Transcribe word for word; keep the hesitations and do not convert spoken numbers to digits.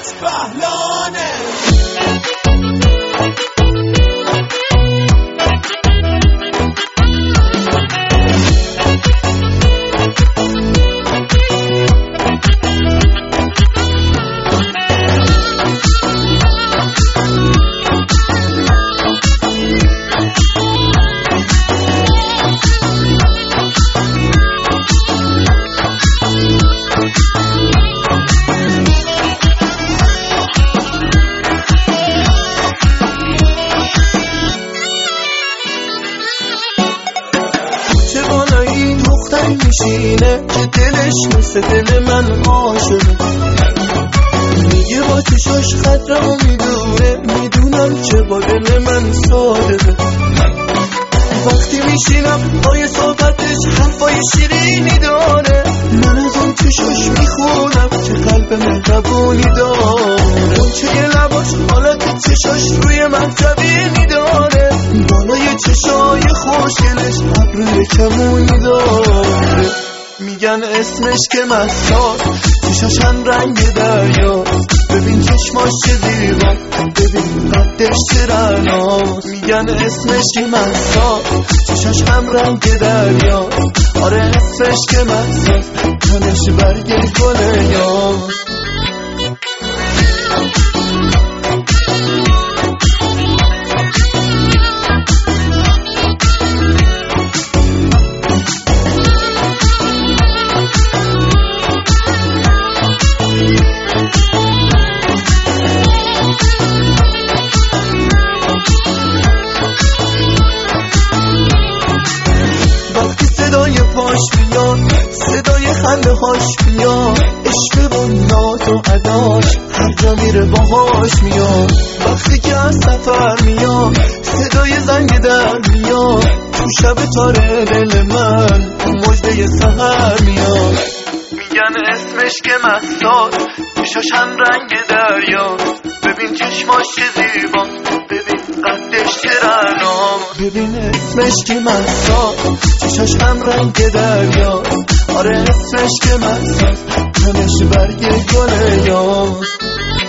حامد بهلانه. میشینه که دلش مثل دل من عاشقه، میگه با چشاش خطرمو میدونه، میدونم که با دل من صادقه. وقتی میشینم پای صحبتش حرفای شیرینی داره، من از اون چشاش میخونم که قلب مهربونی داره. اون چه یه لباش حالت چشاش روی من جبینی داره، بالای چشای خوشگلش ابروی کمونی داره. میگن اسمش که مساس، چشاشن رنگ دریا، ببین چشماش چه زیبا، ببین قدش چه رعناست. میگن اسمش که مساس، چشاش هم رنگ دریا، آره اسمش که مساس، تنش برگ گل یاست. پاش میاد، صدای خنده هاش میاد، عشق و ناز و عداش هر جا میره باهاش میاد. وقتی که از سفر میاد، صدای زنگ در میاد، تو شب تاره دل من تو مژده سحر میاد. میگن اسمش که مساس، چشاش هم رنگ دریا، ببین چشماش چه زیبا، ببین قدش چه رعناست. ببین اسمش که مساس، چشاش هم رنگ دریا، آره اسمش که مساس، تنش برگ گل یاست.